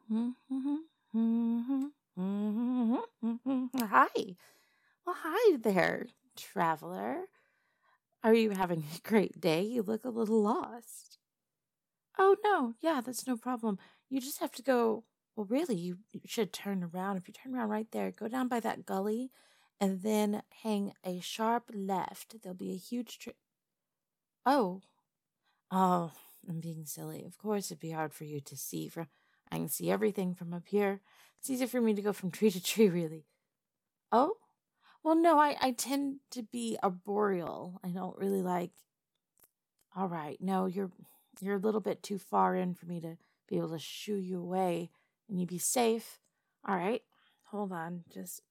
Hi. Well, hi there, traveler. Are you having a great day? You look a little lost. Oh, no. Yeah, that's no problem. You just have to go. Well, really, you should turn around. If you turn around right there, go down by that gully and then hang a sharp left. There'll be a huge tree. Oh, oh, I'm being silly. Of course, it'd be hard for you to see. I can see everything from up here. It's easier for me to go from tree to tree, really. Oh, well, no, I tend to be arboreal. I don't really like. All right, no, you're a little bit too far in for me to be able to shoo you away, and you'd be safe. All right, hold on, just.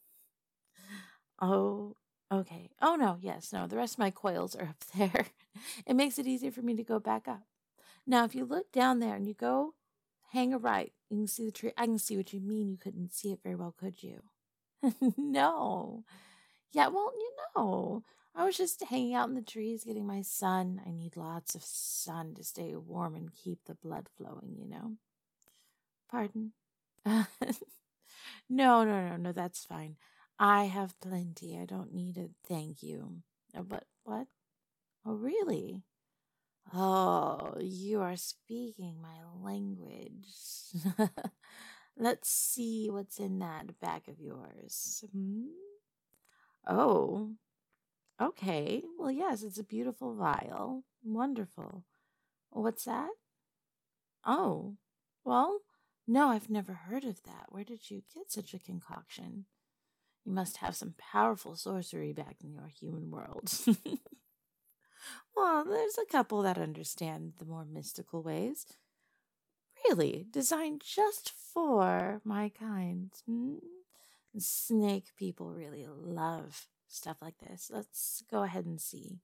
Oh, okay. Oh no, yes, no. The rest of my coils are up there. It makes it easier for me to go back up. Now, if you look down there and you go hang a right, you can see the tree. I can see what you mean. You couldn't see it very well, could you? No. Yeah, well, I was just hanging out in the trees getting my sun. I need lots of sun to stay warm and keep the blood flowing. Pardon? No, no, that's fine. I have plenty. I don't need a thank you. But what? Oh, really? Oh, you are speaking my language. Let's see what's in that bag of yours. Oh, okay. Well, yes, it's a beautiful vial. Wonderful. What's that? Oh, well, no, I've never heard of that. Where did you get such a concoction? You must have some powerful sorcery back in your human world. Well, there's a couple that understand the more mystical ways. Really, designed just for my kind. Snake people really love stuff like this. Let's go ahead and see.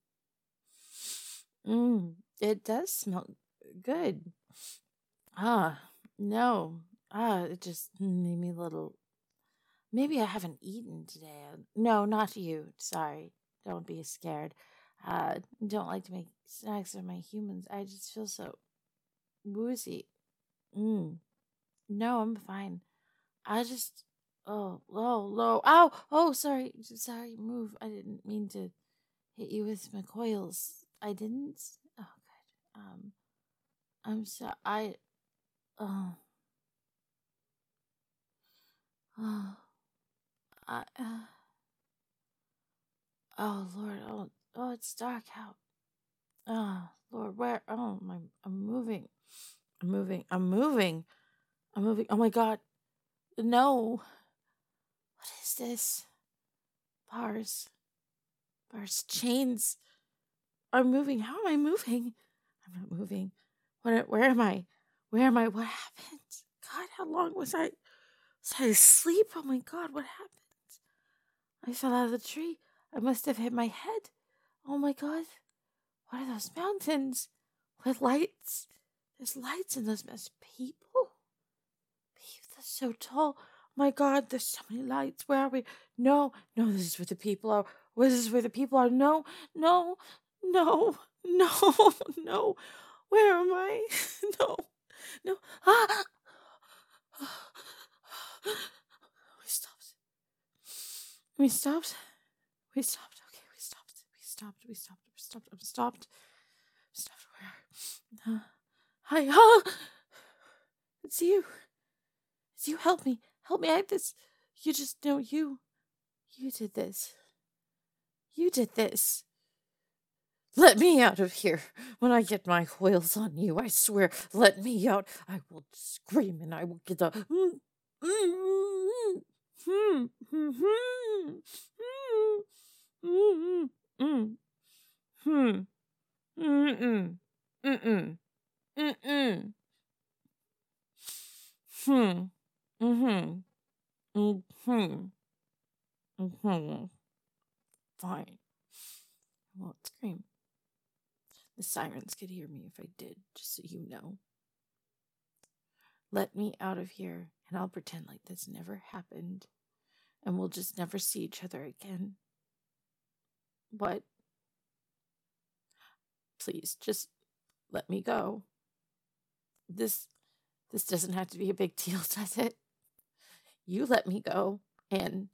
It does smell good. Ah, no. It just made me a little. Maybe I haven't eaten today. No, not you. Sorry. Don't be scared. Don't like to make snacks of my humans. I just feel so woozy. Mm. No, I'm fine. I just. Oh, sorry. Sorry, move. I didn't mean to hit you with my coils. I didn't. Oh, good. I'm so. Oh, oh, I, oh, Lord. Oh, it's dark out. Oh, Lord, where? Oh, I'm moving. I'm moving. I'm moving. I'm moving. Oh my God. No. What is this? Bars. Bars. Chains are moving. How am I moving? I'm not moving. Where am I? Where am I? What happened? God, how long was I asleep? Oh my God, what happened? I fell out of the tree. I must have hit my head. Oh my God. What are those mountains? With lights? There's lights in those mountains. People? That's so tall. My God, there's so many lights. Where are we? No, no, this is where the people are. This is where the people are. No, no, no, no, no. Where am I? No, no. Ah! We stopped. We stopped. We stopped. Okay, we stopped. We stopped. We stopped. We stopped. We stopped. We stopped. Where? Hi. Ah! It's you. It's you. Help me. Help me. I have this. You just know you. You did this. You did this. Let me out of here. When I get my coils on you, I swear, let me out. I will scream and I will get the. Fine. I won't scream. The sirens could hear me if I did, just so you know. Let me out of here, and I'll pretend like this never happened, and we'll just never see each other again. What? Please, just let me go. This This doesn't have to be a big deal, does it? You let me go, and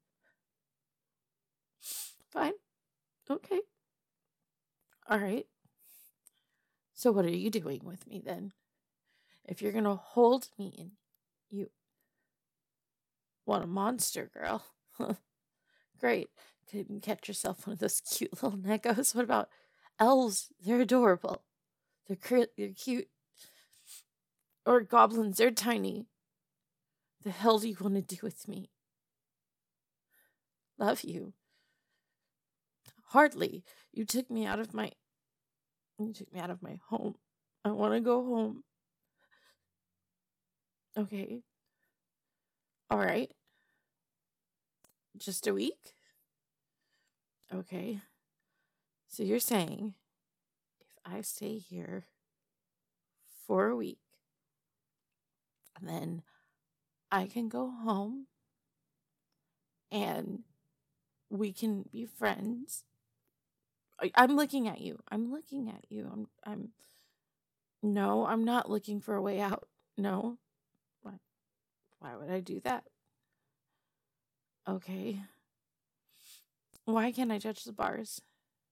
fine. Okay. All right. So what are you doing with me then? If you're going to hold me and you want a monster girl, great. Couldn't catch yourself one of those cute little neckos. What about elves? They're adorable. They're cute. Or goblins, they're tiny. The hell do you want to do with me? Love you. Hardly. You took me out of my home. I want to go home. Okay. All right. Just a week? Okay. So you're saying if I stay here for a week, then I can go home and we can be friends. I'm looking at you. No, I'm not looking for a way out. No. Why would I do that? Okay. Why can't I touch the bars?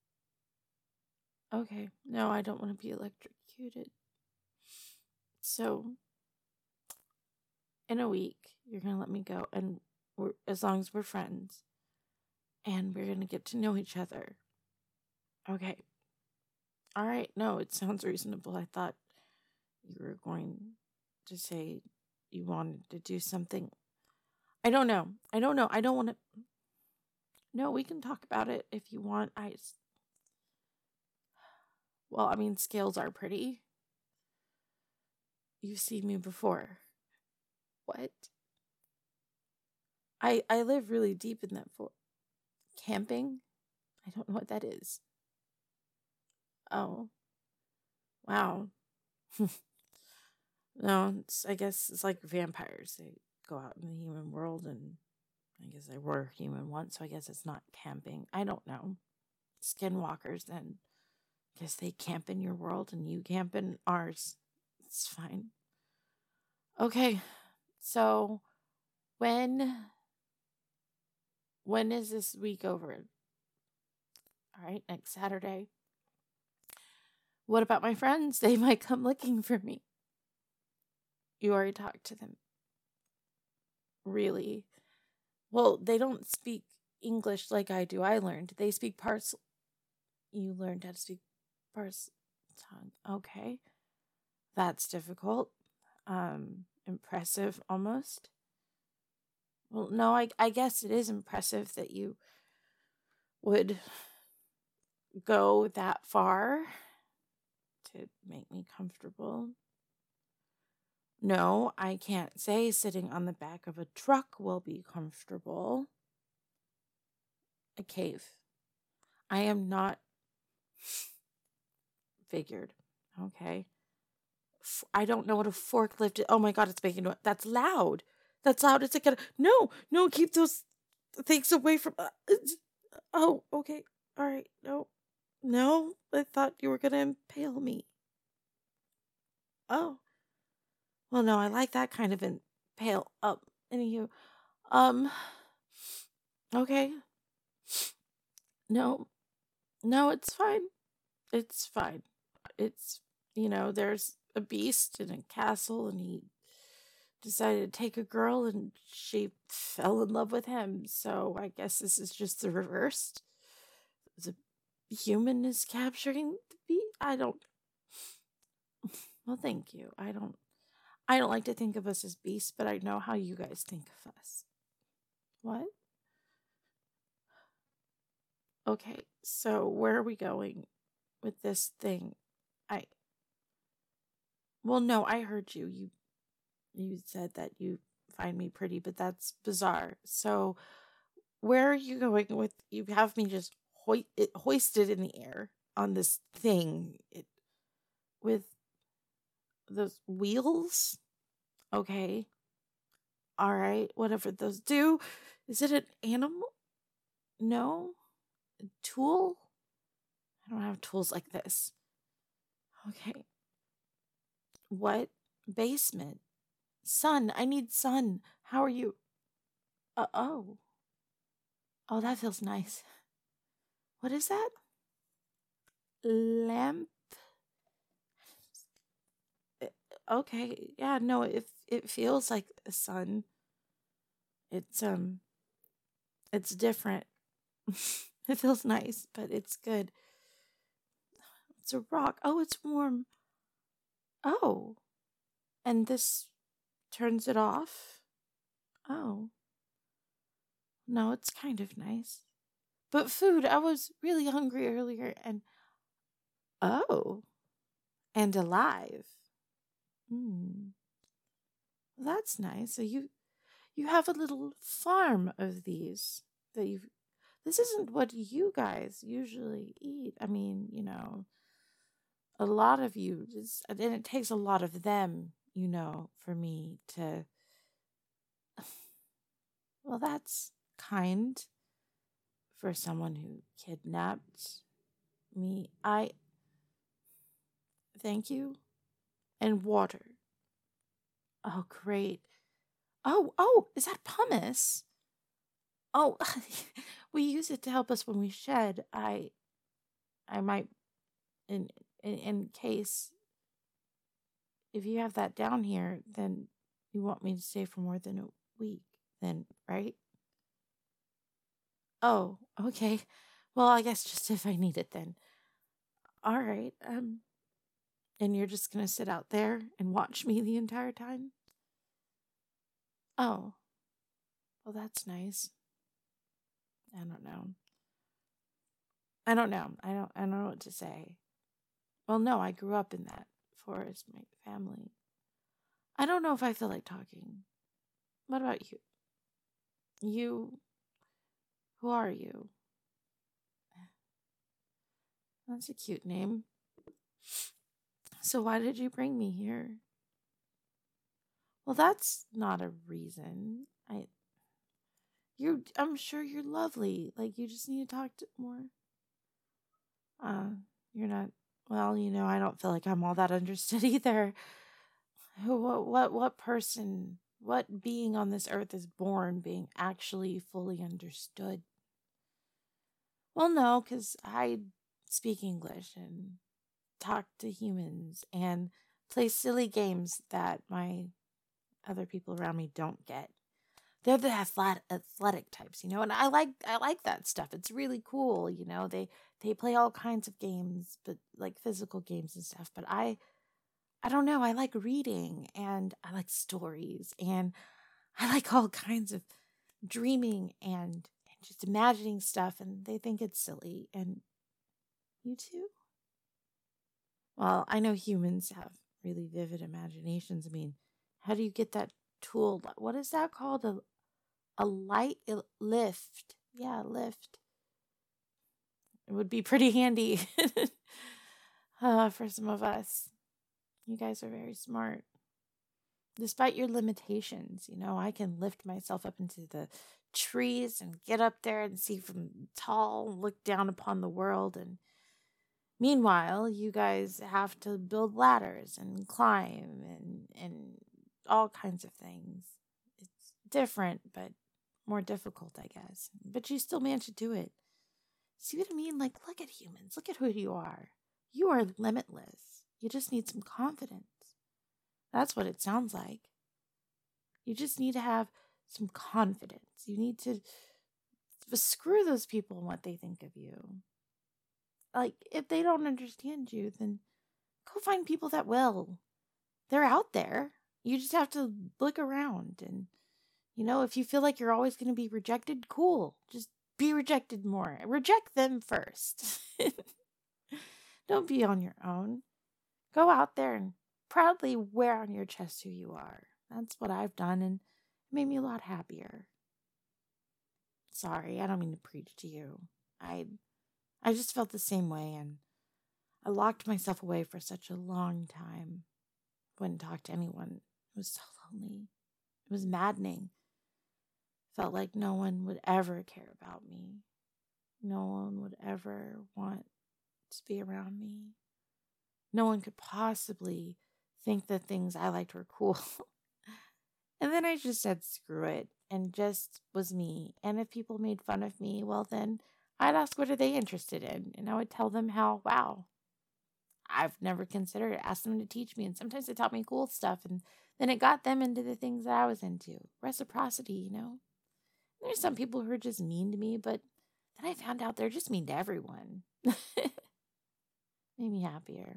Okay. No, I don't want to be electrocuted. So, in a week, you're going to let me go, and as long as we're friends, and we're going to get to know each other. Okay. All right. No, it sounds reasonable. I thought you were going to say you wanted to do something. I don't know. I don't want to. No, we can talk about it if you want. Well, I mean, scales are pretty. You've seen me before. What? I live really deep in that camping? I don't know what that is. Oh. Wow. No, I guess it's like vampires. They go out in the human world, and I guess they were human once, so I guess it's not camping. I don't know. Skinwalkers, then. I guess they camp in your world and you camp in ours. It's fine. Okay, so when is this week over? All right, next Saturday. What about my friends? They might come looking for me. You already talked to them. Really? Well, they don't speak English like I do. I learned. They speak parcel. You learned how to speak parcel tongue. Okay. That's difficult. Impressive almost. Well, no, I guess it is impressive that you would go that far to make me comfortable. No, I can't say sitting on the back of a truck will be comfortable. A cave. I am not figured. Okay. I don't know what a forklift is. Oh my God, it's making noise. That's loud. That's loud. It's like no, keep those things away from. Oh, okay. All right. No, I thought you were going to impale me. Oh. Well, no, I like that kind of impale. Anywho, um, okay. No, it's fine. It's fine. It's, there's a beast in a castle and he decided to take a girl and she fell in love with him. So I guess this is just the reverse. The human is capturing the beast. I don't. Well, thank you. I don't like to think of us as beasts, but I know how you guys think of us. What? Okay, so where are we going with this thing? Well, no, I heard you. You said that you find me pretty, but that's bizarre. So, where are you going with? You have me just hoisted in the air on this thing with those wheels. Okay, all right, whatever those do. Is it an animal? No, a tool. I don't have tools like this. Okay, what basement? Sun, I need sun. How are you? Oh. Oh, that feels nice. What is that? Lamp? Okay. Yeah, no, it feels like a sun. It's it's different. It feels nice, but it's good. It's a rock. Oh, it's warm. Oh. And this turns it off? Oh. No, it's kind of nice. But food, I was really hungry earlier and oh, and alive. Hmm. Well, that's nice. So you have a little farm of these that you've this isn't what you guys usually eat. I mean, a lot of you just and it takes a lot of them, for me to well, that's kind for someone who kidnapped me. I thank you. And water. Oh, great. Oh, is that pumice? Oh, we use it to help us when we shed. I might in case if you have that down here, then you want me to stay for more than a week, then, right? Oh, okay. Well, I guess just if I need it then. All right. And you're just gonna sit out there and watch me the entire time? Oh, well, that's nice. I don't know. I don't know. I don't know what to say. Well, no, I grew up in that forest, my family. I don't know if I feel like talking. What about you? You, who are you? That's a cute name. So why did you bring me here? Well, that's not a reason. I'm sure you're lovely. Like you just need to talk to more. Uh, you're not. Well, I don't feel like I'm all that understood either. What person, what being on this earth is born being actually fully understood? Well, no, because I speak English and talk to humans and play silly games that my other people around me don't get. They're the athletic types, and I like that stuff. It's really cool, They play all kinds of games, but like physical games and stuff. But I don't know. I like reading and I like stories and I like all kinds of dreaming and just imagining stuff. And they think it's silly. And you too? Well, I know humans have really vivid imaginations. I mean, how do you get that tool? What is that called? A light lift. Yeah, lift. It would be pretty handy for some of us. You guys are very smart. Despite your limitations, I can lift myself up into the trees and get up there and see from tall, look down upon the world. And meanwhile, you guys have to build ladders and climb and all kinds of things. It's different, but more difficult, I guess. But you still manage to do it. See what I mean? Like, look at humans. Look at who you are. You are limitless. You just need some confidence. That's what it sounds like. You just need to have some confidence. You need to screw those people and what they think of you. Like, if they don't understand you, then go find people that will. They're out there. You just have to look around. And, if you feel like you're always going to be rejected, cool. Just be rejected more. Reject them first. Don't be on your own. Go out there and proudly wear on your chest who you are. That's what I've done, and it made me a lot happier. Sorry, I don't mean to preach to you. I just felt the same way, and I locked myself away for such a long time. Wouldn't talk to anyone. It was so lonely. It was maddening. Felt like no one would ever care about me. No one would ever want to be around me. No one could possibly think the things I liked were cool. And then I just said, screw it, and just was me. And if people made fun of me, well, then I'd ask, what are they interested in? And I would tell them how, wow, I've never considered it. Ask them to teach me. And sometimes they taught me cool stuff. And then it got them into the things that I was into. Reciprocity, you know? There's some people who are just mean to me, but then I found out they're just mean to everyone. Made me happier.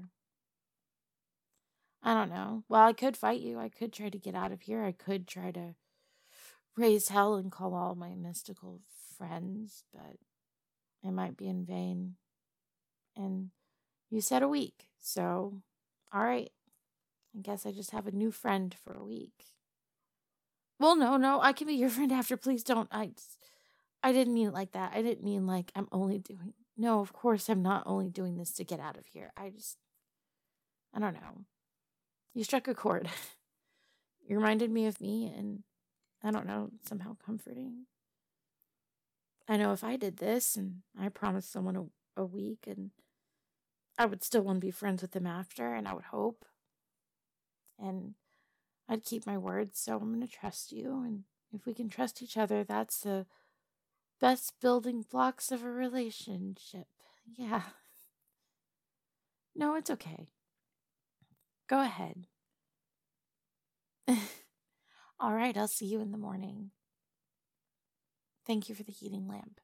I don't know. Well, I could fight you. I could try to get out of here. I could try to raise hell and call all my mystical friends, but it might be in vain. And you said a week. So, all right. I guess I just have a new friend for a week. Well, no, I can be your friend after. Please don't. I didn't mean it like that. I didn't mean like I'm only doing. No, of course I'm not only doing this to get out of here. I don't know. You struck a chord. You reminded me of me, and I don't know, somehow comforting. I know if I did this and I promised someone a week, and I would still want to be friends with them after, and I would hope. And I'd keep my word, so I'm going to trust you. And if we can trust each other, that's the best building blocks of a relationship. Yeah. No, it's okay. Go ahead. All right, I'll see you in the morning. Thank you for the heating lamp.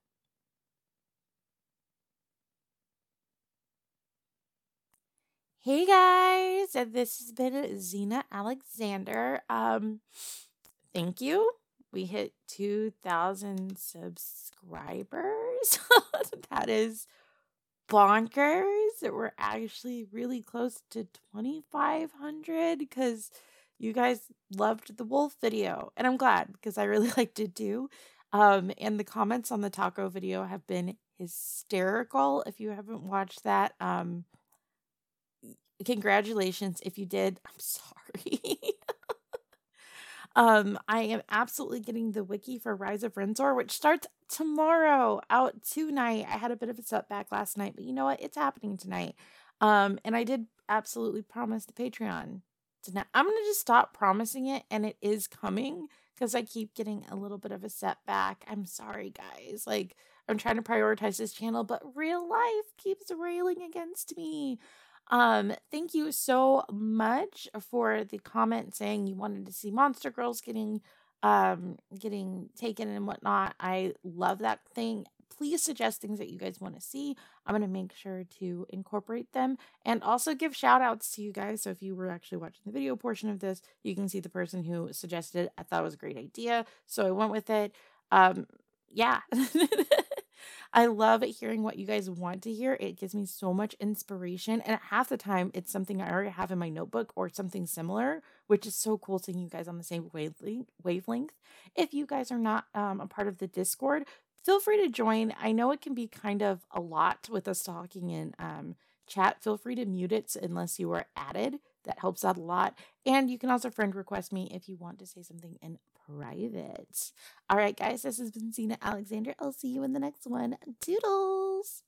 Hey guys, and this has been Zena Alexander. Thank you. We hit 2,000 subscribers. That is bonkers. We're actually really close to 2,500 because you guys loved the wolf video, and I'm glad because I really liked it too. And the comments on the taco video have been hysterical. If you haven't watched that, congratulations. If you did, I'm sorry. I am absolutely getting the wiki for Rise of Renzor, which starts tomorrow, out tonight. I had a bit of a setback last night, but you know what? It's happening tonight. And I did absolutely promise the Patreon tonight. I'm gonna just stop promising it, and it is coming because I keep getting a little bit of a setback. I'm sorry, guys. Like, I'm trying to prioritize this channel, but real life keeps railing against me. Thank you so much for the comment saying you wanted to see Monster Girls getting taken and whatnot. I love that thing. Please suggest things that you guys want to see. I'm going to make sure to incorporate them and also give shout outs to you guys. So if you were actually watching the video portion of this, you can see the person who suggested it. I thought it was a great idea, so I went with it. Yeah. I love hearing what you guys want to hear. It gives me so much inspiration. And half the time, it's something I already have in my notebook or something similar, which is so cool seeing you guys on the same wavelength. If you guys are not a part of the Discord, feel free to join. I know it can be kind of a lot with us talking in chat. Feel free to mute it unless you are added. That helps out a lot. And you can also friend request me if you want to say something in private. All right, guys, this has been Zena Alexander. I'll see you in the next one. Toodles!